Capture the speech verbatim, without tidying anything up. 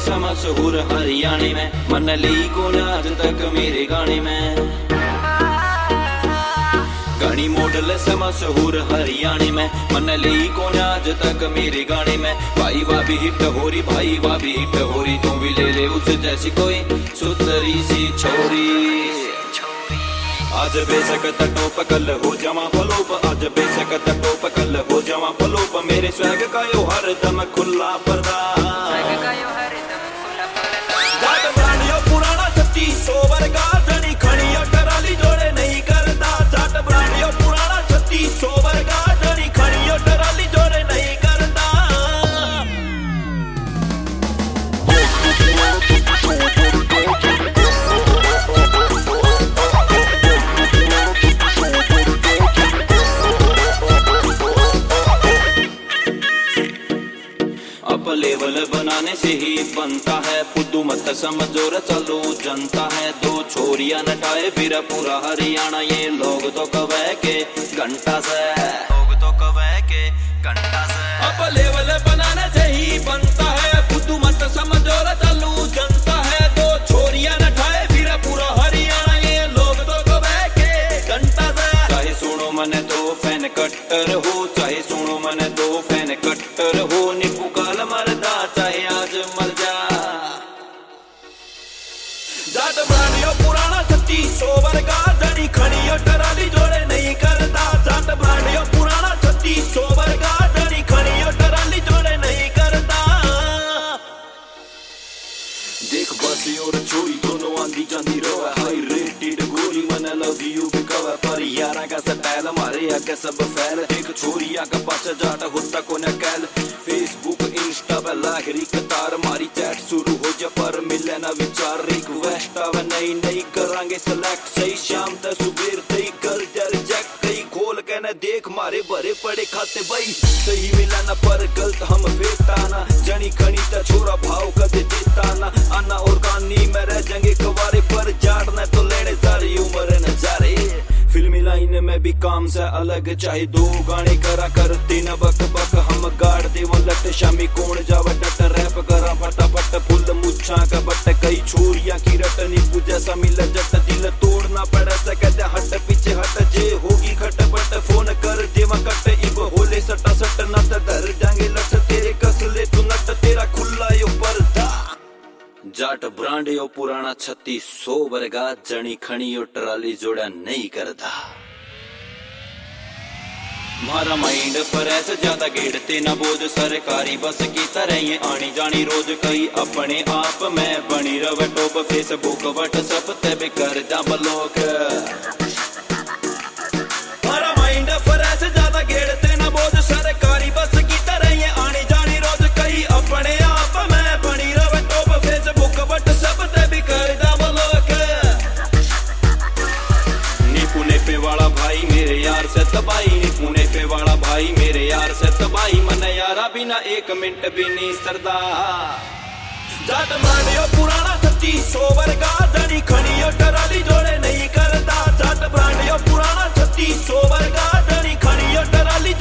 सा मशहूर हरियाणे में, मन ली को आज तक मेरे गाने में। गानी मॉडल सा मशहूर हरियाणे में, मन ली को आज तक मेरे गाने में। भाई वाह भी हिट हो रही, भाई वाह भी हिट हो रही, तू भी ले ले उस जैसी कोई सुंदरी सी छोरी। आज बेशक टोप कल हो जावा फलोप, आज बेशक टोप कल हो जावा फलोप, मेरे स्वैग का यो हर दम खुला पर्दा। जाट ब्रांडियो पुराना छत्तीस सौ वर्गा, धनी खड़ियो टराली जोड़े नहीं करता। जाट ब्रांडियो पुराना छत्तीस सौ वर्गा, धनी खड़ियो टराली जोड़े नहीं करता। लेवल बनाने से ही बनता है, फुद्दू मत समझो रे चलो जनता है। दो छोरियां नटाए फिर पूरा हरियाणा, ये लोग तो कवे के घंटा से, लोग तो कवे के घंटा से। अब लेवल बनाने से ही बनता है, फुद्दू मत समझो रे चलो जनता है। दो छोरियां नटाए फिर पूरा हरियाणा, ये लोग तो कवे के घंटा से। चाहे सुनो मने तो फैन कट्टर हो, चाहे सुनो मने तो फैन कट्टर हो, निपु काल मरदा चाहे आज मर जा। जाट ब्रांडियो पुराना छत्तीस सौ वर्गा, धनी खड़ियो टराली जोड़े नहीं करता। जाट ब्रांडियो पुराना छत्तीस सौ वर्गा, धनी खड़ियो टराली जोड़े नहीं करता। देख बस और छोरी दोनों आंधी जांदी रोवा, हाई रेटेड गोरी मन लव यू भी कवर, पर यारा का स्टाइल हमारे आगे सब फैल। एक छोरिया का पाछा जाट होता को न कैल, फेसबुक इंस्टा पे लाखरी कतार मारी, चैट शुरू हो जा पर मिले ना विचार। रिक्वेस्ट आवे नहीं नहीं करांगे सेलेक्ट, सही शाम तक सुबेर तई कर जा रिजेक्ट। कई खोल के न देख मारे भरे पड़े खाते भाई, सही मिला ना पर गलत हम फेंकता ना। जनी खनी ता छोरा भाव कदे देता ना, आना और गानी में रह जाएंगे कवारे, पर जाड़ना तो लेने सारी उम्र नजारे। फिल्मी लाइन में भी काम से अलग, चाहे दो गाने करा करते न बक बक, हम गाड़ दे वो लट शामी कौन जावा डट। रैप करा फटाफट फुल मुच्छा का बट, कई छोरियां की रट नींबू जैसा मिल जट। दिल तोड़ना पड़ा सकते हट पीछे हट, जे होगी खटपट फोन कर देवा कट। इब होले सटा सट न त डर जाएंगे लट, तेरे कसले तू नट तेरा खुला यो पर्दा। जाट ब्रांडियो पुराना छत्तीस सौ वर्गा, जनी खणियो टराली जोड़ा नहीं करता। मारा माइंड पर ऐसे ज्यादा गेड़ते न बोझ, सरकारी बस की तरह ये आनी जानी रोज। कई अपने आप में बनी रव टॉप, फेसबुक व्हाट्सएप ते भी कर जा ब्लॉक। मारा माइंड पर ऐसे ज्यादा गेड़ते न बोझ, सरकारी बस की तरह ये आनी जानी रोज। कई अपने आप में बनी रव टॉप, फेसबुक व्हाट्सएप ते भी कर जा ब्लॉक। नीपू नेपे वाला भाई मेरे यार से तबाही, नीपू नेपे वाला भाई मेरे यार से तबाही, मन यारा बिना एक मिनट भी नहीं सरदा। जाट ब्रांडियो पुराना छत्तीस सौ वर्गा, धनी खड़ियो टराली जोड़े नहीं करता। जाट ब्रांडियो पुराना छत्तीस सौ वर्गा, धनी खड़ियो टराली